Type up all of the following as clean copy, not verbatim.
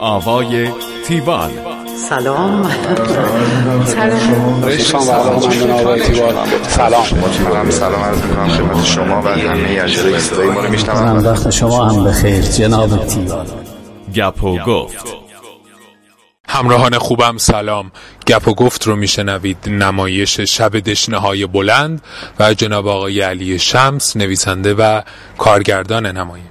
آوای تیوال. سلام. سلام عرض می‌کنم خدمت شما و همه اجرای صدای ما رو میشنوند. وقت شما هم بخیر جناب تیوال. گپ و گفت. همراهان خوبم سلام. گپ و گفت رو میشنوید. نمایش شب دشنه‌های بلند و جناب آقای علی شمس، نویسنده و کارگردان نمایش.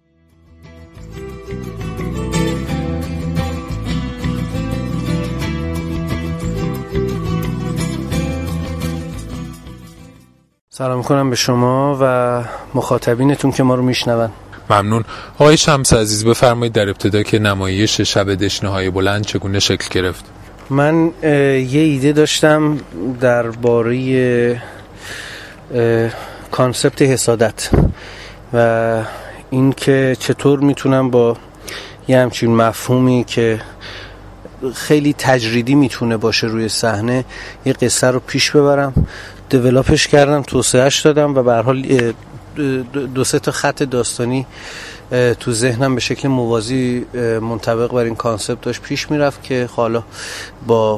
سلام میکنم به شما و مخاطبینتون که ما رو میشنون. ممنون. آقای شمس عزیز، بفرمایید در ابتدا که نمایش شب دشنه‌های بلند چگونه شکل گرفت؟ من یه ایده داشتم درباره کانسپت حسادت و این که چطور میتونم با یه همچین مفهومی که خیلی تجریدی میتونه باشه روی صحنه یه قصه رو پیش ببرم. دیولاپش کردم، توسعهش دادم و به هر حال دو سه تا خط داستانی تو ذهنم به شکل موازی منطبق بر این کانسپت داشت پیش میرفت که حالا با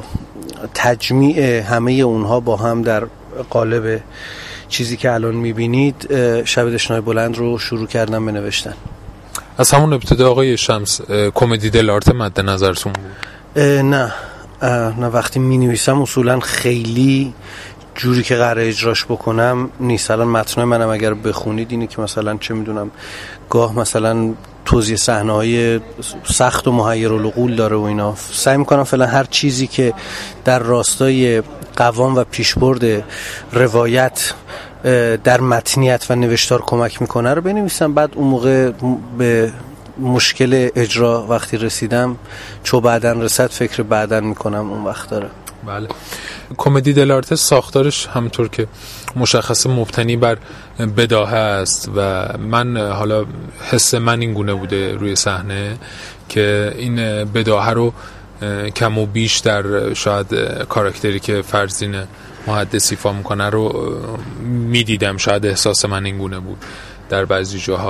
تجمیع همه اونها با هم در قالب چیزی که الان میبینید شب دشنه‌های بلند رو شروع کردم به نوشتن. از همون ابتدا آقای شمس کمدی دلارته مد نظرتون بود؟ نه وقتی می نویسم اصولا خیلی جوری که قراره اجراش بکنم نیست. الان متن منم اگر بخونید اینه که مثلا چه میدونم گاه مثلا توضیح صحنه‌های سخت و محیرالعقول داره و اینا. سعی میکنم فعلا هر چیزی که در راستای قوام و پیشبرد روایت در متنیت و نوشتار کمک میکنه رو بنویسم. بعد اون موقع به مشکل اجرا وقتی رسیدم چو بعدن رسد فکر بعدن میکنم اون وقت داره. بله. کمدی دلارته ساختارش همونطور که مشخص مبتنی بر بداهه است و من حالا حس من این گونه بوده روی صحنه که این بداهه رو کم و بیش در شاید کاراکتری که فرزین محدث ایفا میکنه رو میدیدم. شاید احساس من این گونه بود در بعضی جاها.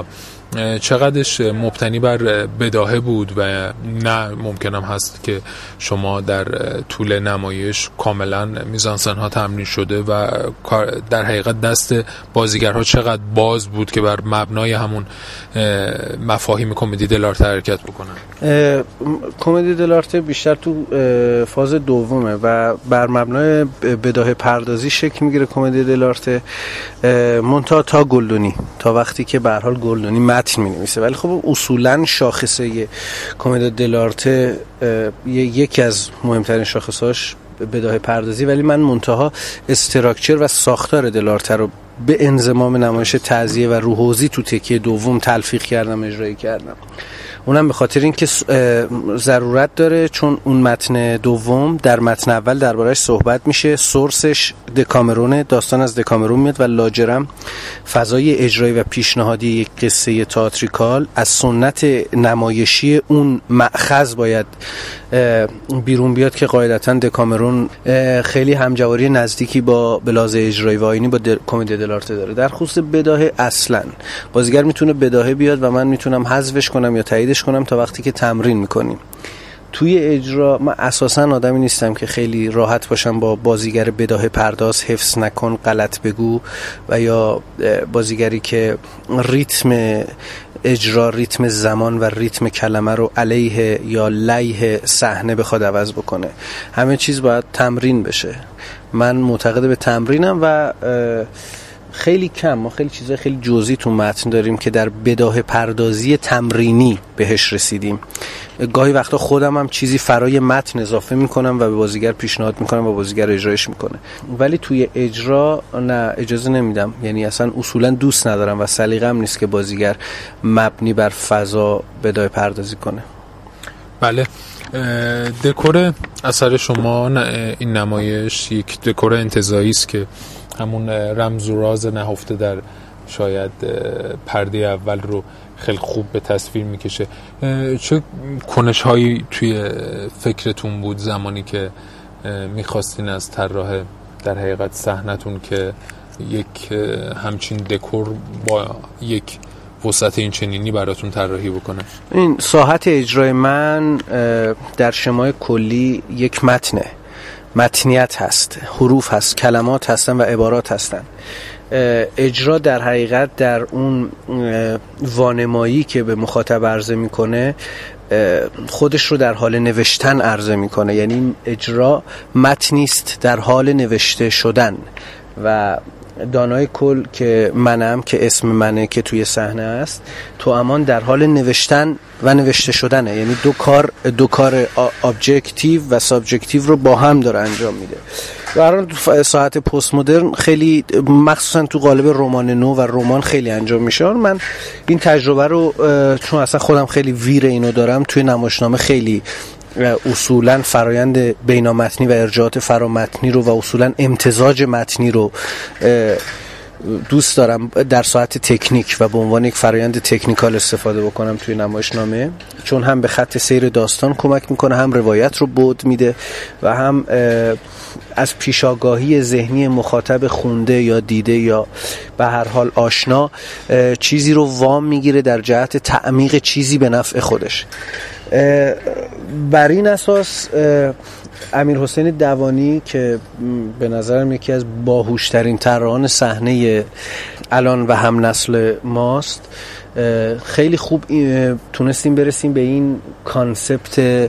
چقدرش مبتنی بر بداهه بود و نه ممکنم هست که شما در طول نمایش کاملا میزانسن ها تمرین شده و در حقیقت دست بازیگرها چقدر باز بود که بر مبنای همون مفاهیم کمدی دلارته حرکت بکنن؟ کمدی دلارته بیشتر تو فاز دومه و بر مبنای بداهه پردازی شکل میگیره. کمدی دلارته منتها تا گلدونی، تا وقتی که به هر حال گلدونی متن می‌نویسه. ولی خب اصولاً شاخصه کمدی دلارته یکی از مهمترین شاخصهاش بداهه پردازی، ولی من منتها استراکچر و ساختار دلارته رو به انضمام نمایش تعزیه و روحوزی تو تکیه دوم تلفیق کردم، اجرایی کردم. اونم به خاطر اینکه ضرورت داره، چون اون متن دوم در متن اول دربارش صحبت میشه. سورسش دکامرونه، داستان از دکامرون میاد و لاجرم فضای اجرایی و پیشنهادی یک قصه تئاتریکال از سنت نمایشی اون مأخذ باید بیرون بیاد که قاعدتاً دکامرون خیلی همجواری نزدیکی با بلاز اجرایی و آیینی با کمدی دلارته داره. در خصوص بداهه اصلاً بازیگر میتونه بداهه بیاد و من میتونم حذفش کنم یا تاییدش کنم تا وقتی که تمرین میکنیم. توی اجرا من اساساً آدمی نیستم که خیلی راحت باشم با بازیگر بداهه پرداز حفظ نکن غلط بگو و یا بازیگری که ریتم اجرا، ریتم زمان و ریتم کلمه رو علیه یا لیه صحنه بخواد عوض بکنه. همه چیز باید تمرین بشه. من معتقد به تمرینم و خیلی کم ما خیلی چیزای خیلی جزئی تو متن داریم که در بداهه پردازی تمرینی بهش رسیدیم. گاهی وقتا خودم هم چیزی فرای متن اضافه میکنم و به بازیگر پیشنهاد میکنم و بازیگر اجرایش میکنه، ولی توی اجرا نه، اجازه نمیدم. یعنی اصلا اصولا دوست ندارم و سلیقه‌ام نیست که بازیگر مبنی بر فضا بداهه پردازی کنه. بله. دکور اثر شما این نمایش یک دکور انتزاعی است که همون رمز و راز نهفته در شاید پرده اول رو خیلی خوب به تصویر میکشه. چه کنش هایی توی فکرتون بود زمانی که میخواستین از طراح در حقیقت صحنتون که یک همچین دکور با یک وسعت این چنینی براتون طراحی بکنه؟ این ساحت اجرای من در شمای کلی یک متنیت هست، حروف هست، کلمات هستن و عبارات هستن. اجرا در حقیقت در اون وانمایی که به مخاطب عرضه میکنه خودش رو در حال نوشتن عرضه میکنه، یعنی اجرا متنیست در حال نوشته شدن. و دانای کل که منم، که اسم منه، که توی صحنه است، توامان در حال نوشتن و نوشته شدنه، یعنی دو کار ابجکتیو و سابجکتیو رو با هم داره انجام میده. برای ساعت پست مدرن خیلی، مخصوصا تو قالب رمان نو و رمان خیلی انجام میشه. من این تجربه رو چون اصلا خودم خیلی ویر اینو دارم، توی نمایشنامه خیلی اصولا فرایند بینامتنی و ارجاعات فرامتنی رو و اصولا امتزاج متنی رو دوست دارم در ساعت تکنیک و به عنوان یک فرایند تکنیکال استفاده بکنم توی نمایشنامه، چون هم به خط سیر داستان کمک میکنه، هم روایت رو بعد میده و هم از پیشاگاهی ذهنی مخاطب خونده یا دیده یا به هر حال آشنا چیزی رو وام میگیره در جهت تعمیق چیزی به نفع خودش. بر این اساس امیرحسین دوانی که به نظرم یکی از باهوشترین طراحان صحنه الان و هم نسل ماست، خیلی خوب تونستیم برسیم به این کانسپت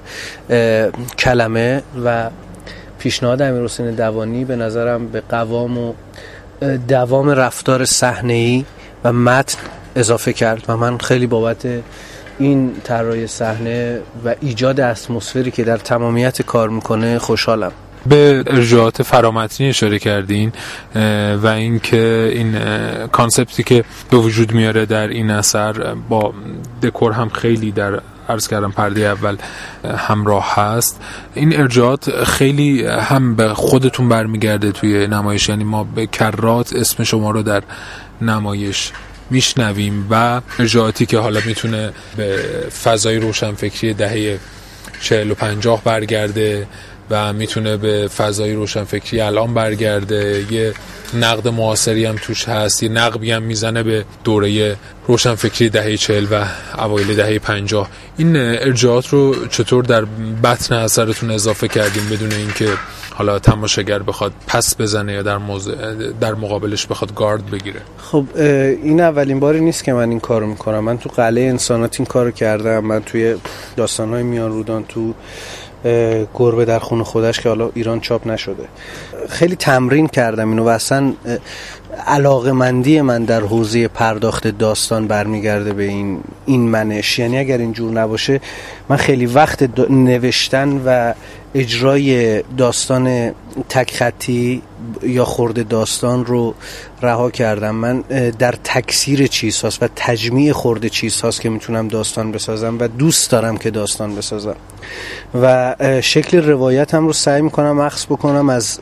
کلمه و پیشنهاد امیرحسین دوانی به نظرم به قوام و دوام رفتار صحنه‌ای و متن اضافه کرد و من خیلی بابت این طراحی صحنه و ایجاد اتمسفری که در تمامیت کار میکنه خوشحالم. به ارجاعات فرامتنی اشاره کردین و اینکه این کانسپتی که به وجود میاره در این اثر با دکور هم خیلی در عرض کردم پرده اول همراه هست. این ارجاعات خیلی هم به خودتون برمیگرده توی نمایش، یعنی ما به کرات اسم شما رو در نمایش میشنویم و ارجاعاتی که حالا میتونه به فضای روشنفکری دهه 40 و 50 برگرده و میتونه به فضای روشنفکری الان برگرده. یه نقد معاصری هم توش هست، یه نقبی هم میزنه به دوره روشنفکری دهه 40 و اوایل دهه 50. این ارجاعات رو چطور در بطن اثرتون اضافه کردیم بدون اینکه حالا تماشاگر بخواد پس بزنه یا در مقابلش بخواد گارد بگیره؟ خب این اولین باری نیست که من این کارو میکنم. من تو قلعه انسانات این کارو کردم، من توی داستان‌های میان رودان، تو گربه در خون خودش که حالا ایران چاپ نشده، خیلی تمرین کردم اینو و اصلا علاقه‌مندی من در حوزه پرداخت داستان برمیگرده به این منش. یعنی اگر اینجور نباشه من خیلی وقت نوشتن و اجرای داستان تک خطی یا خرد داستان رو رها کردم. من در تکثیر چیزهاست و تجمیع خرد چیزهاست که میتونم داستان بسازم و دوست دارم که داستان بسازم و شکل روایتم رو سعی میکنم اخذ بکنم از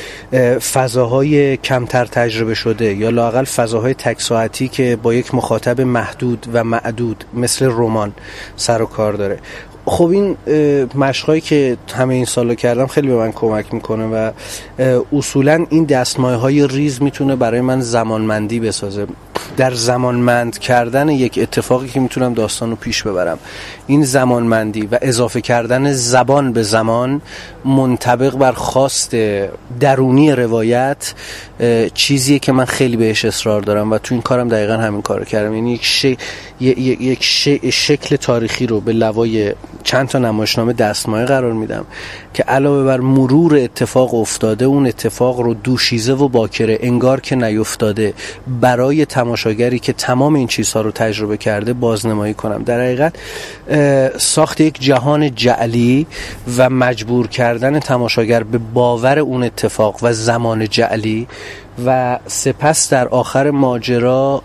فضاهای کمتر تجربه شده یا لااقل فضاهای تک ساعتی که با یک مخاطب محدود و معدود مثل رمان سر و کار داره. خب این مشقایی که همه این سالا کردم خیلی به من کمک میکنه و اصولا این دستمایه‌های ریز میتونه برای من زمانمندی بسازه. در زمانمند کردن یک اتفاقی که میتونم داستان رو پیش ببرم، این زمانمندی و اضافه کردن زبان به زمان منطبق بر خواست درونی روایت چیزیه که من خیلی بهش اصرار دارم و تو این کارم دقیقا همین کارو کردم. یعنی یک شکل تاریخی رو به لوای چند تا نمایشنامه دستمایه قرار میدم که علاوه بر مرور اتفاق افتاده اون اتفاق رو دوشیزه و باکره انگار که نیفتاده برای تماشاگری که تمام این چیزها رو تجربه کرده بازنمایی کنم. در حقیقت ساخت یک جهان جعلی و مجبور کردن تماشاگر به باور اون اتفاق و زمان جعلی و سپس در آخر ماجرا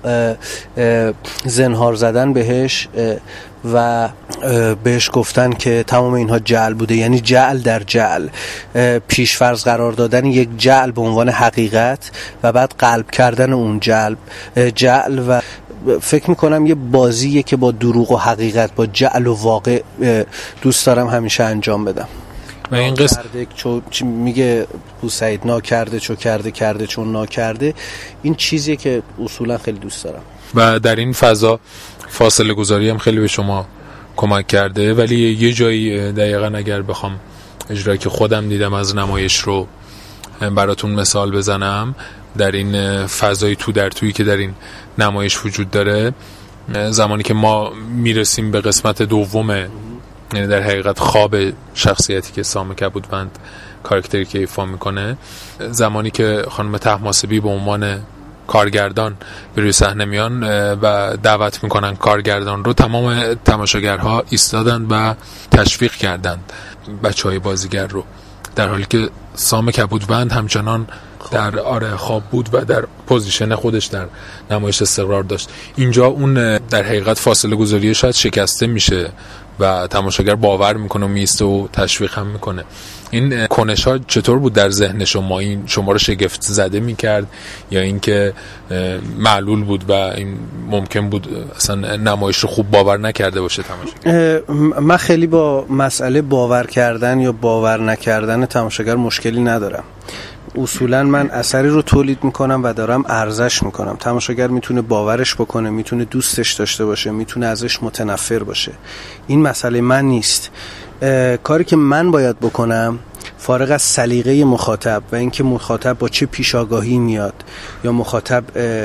زنهار زدن بهش و بهش گفتن که تمام اینها جعل بوده، یعنی جعل در جعل، پیشفرض قرار دادن یک جعل به عنوان حقیقت و بعد قلب کردن اون جعل و فکر میکنم یه بازیه که با دروغ و حقیقت، با جعل و واقع دوست دارم همیشه انجام بدم. و این قصه میگه بوسعید ناکرده چو کرده، کرده چون ناکرده، این چیزیه که اصولا خیلی دوست دارم. و در این فضا فاصله گذاری هم خیلی به شما کمک کرده. ولی یه جایی دقیقاً اگر بخوام اجرایی که خودم دیدم از نمایش رو براتون مثال بزنم، در این فضای تو در تویی که در این نمایش وجود داره، زمانی که ما میرسیم به قسمت دومه، یعنی در حقیقت خواب شخصیتی که سام کبودوند کاراکتری که ایفا میکنه، زمانی که خانم طهماسبی به عنوان کارگردان به روی صحنه میان و دعوت میکنن کارگردان رو، تمام تماشاگرها ایستادند و تشویق کردند بچهای بازیگر رو، در حالی که سام کبودوند همچنان در خواب بود و در پوزیشن خودش در نمایش استقرار داشت. اینجا اون در حقیقت فاصله گذاری شاید شکسته میشه و تماشاگر باور میکنه و میسته و تشویق هم میکنه. این کنش ها چطور بود در ذهن شما؟ این شما رو شگفت زده میکرد یا اینکه معلول بود و این ممکن بود اصلا نمایش رو خوب باور نکرده باشه تماشاگر؟ من خیلی با مسئله باور کردن یا باور نکردن تماشاگر مشکلی ندارم. اصولا من اثری رو تولید میکنم و دارم ارزش میکنم. تماشاگر میتونه باورش بکنه، میتونه دوستش داشته باشه، میتونه ازش متنفر باشه. این مسئله من نیست. کاری که من باید بکنم فارغ از سلیقه مخاطب و اینکه مخاطب با چه پیشاگاهی میاد یا مخاطب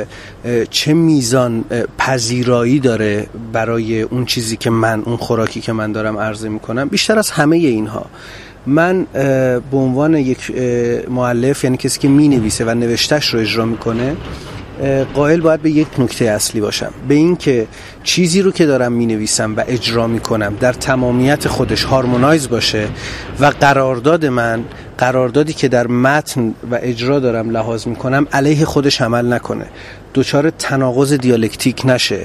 چه میزان پذیرایی داره برای اون چیزی که من، اون خوراکی که من دارم عرضه میکنم، بیشتر از همه اینها من به عنوان یک مؤلف، یعنی کسی که می نویسه و نوشتهش رو اجرا میکنه، قائل باید به یک نکته اصلی باشم، به این که چیزی رو که دارم می نویسم و اجرا می کنم در تمامیت خودش هارمونایز باشه و قرارداد من، قراردادی که در متن و اجرا دارم لحاظ می کنم، علیه خودش عمل نکنه، دچار تناقض دیالکتیک نشه.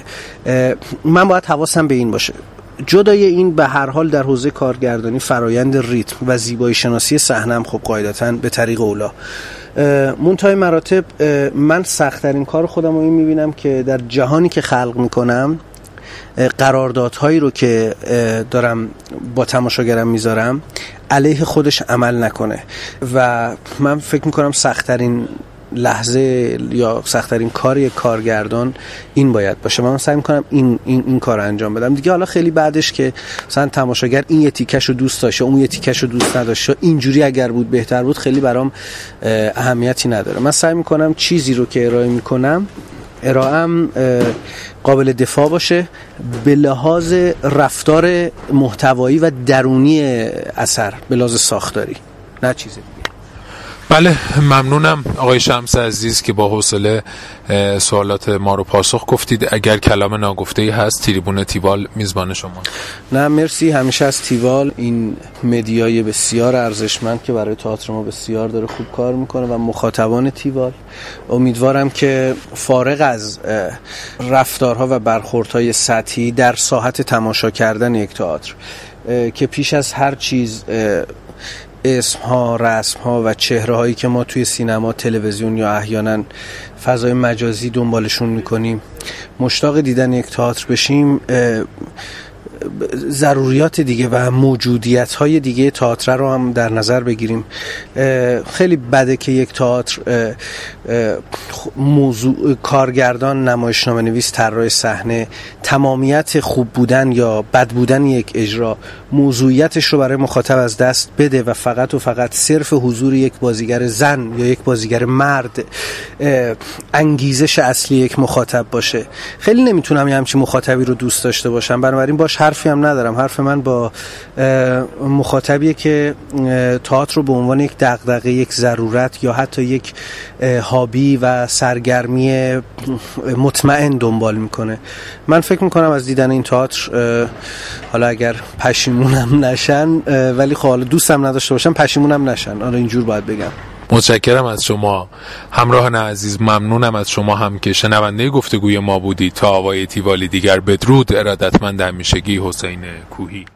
من باید حواسم به این باشه. جدای این به هر حال در حوزه کارگردانی فرایند ریتم و زیبایی شناسی صحنه هم خب قاعدتاً به طریق اولا منتهای مراتب من سخت‌ترین کار خودم رو این می‌بینم که در جهانی که خلق می‌کنم، قراردادهایی رو که دارم با تماشاگرم میذارم علیه خودش عمل نکنه و من فکر می‌کنم سخت‌ترین لحظه یا سخت‌ترین کار یک کارگردان این باید باشه. من سعی می‌کنم این کار انجام بدم دیگه. حالا خیلی بعدش که مثلا تماشاگر این یه تیکش رو دوست داشته، اون یه تیکش رو دوست نداشته، اینجوری اگر بود بهتر بود، خیلی برام اهمیتی نداره. من سعی می‌کنم چیزی رو که ارائه می‌کنم، ارائه‌ام قابل دفاع باشه به لحاظ رفتار محتوایی و درونی اثر، به لحاظ ساختاری، نه چیزی. بله، ممنونم آقای شمس عزیز که با حوصله سوالات ما رو پاسخ گفتید. اگر کلام ناگفته‌ای هست، تریبون تیوال میزبان شما. نه مرسی، همیشه از تیوال، این مدیای بسیار ارزشمند که برای تئاتر ما بسیار داره خوب کار میکنه و مخاطبان تیوال، امیدوارم که فارغ از رفتارها و برخوردهای سطحی در ساحت تماشا کردن یک تئاتر که پیش از هر چیز اسمها، رسمها و چهره‌هایی که ما توی سینما، تلویزیون یا احیانا فضای مجازی دنبالشون میکنیم، مشتاق دیدن یک تئاتر بشیم، ضروریات دیگه و موجودیت‌های دیگه تئاتر رو هم در نظر بگیریم. خیلی بده که یک تئاتر موضوع کارگردان، نمایشنامه‌نویس، طراح صحنه، تمامیت خوب بودن یا بد بودن یک اجرا، موضوعیتش رو برای مخاطب از دست بده و فقط و فقط صرف حضور یک بازیگر زن یا یک بازیگر مرد انگیزش اصلی یک مخاطب باشه. خیلی نمیتونم یه همچین مخاطبی رو دوست داشته باشم، بنابراین باش حرفی هم ندارم. حرف من با مخاطبیه که تئاتر رو به عنوان یک دغدغه، یک ضرورت یا حتی یک هابی و سرگرمی مطمئن دنبال میکنه. من فکر میکنم از دیدن این تئاتر، حالا اگر پشیمونم نشن، ولی خب حالا دوستم نداشته باشم پشیمونم نشن، حالا اینجور باید بگم. متشکرم از شما همراهان عزیز. ممنونم از شما هم که شنونده گفتگوی ما بودید. تا آوای تیوالی دیگر، بدرود. ارادتمند همیشگی، حسین کوهی.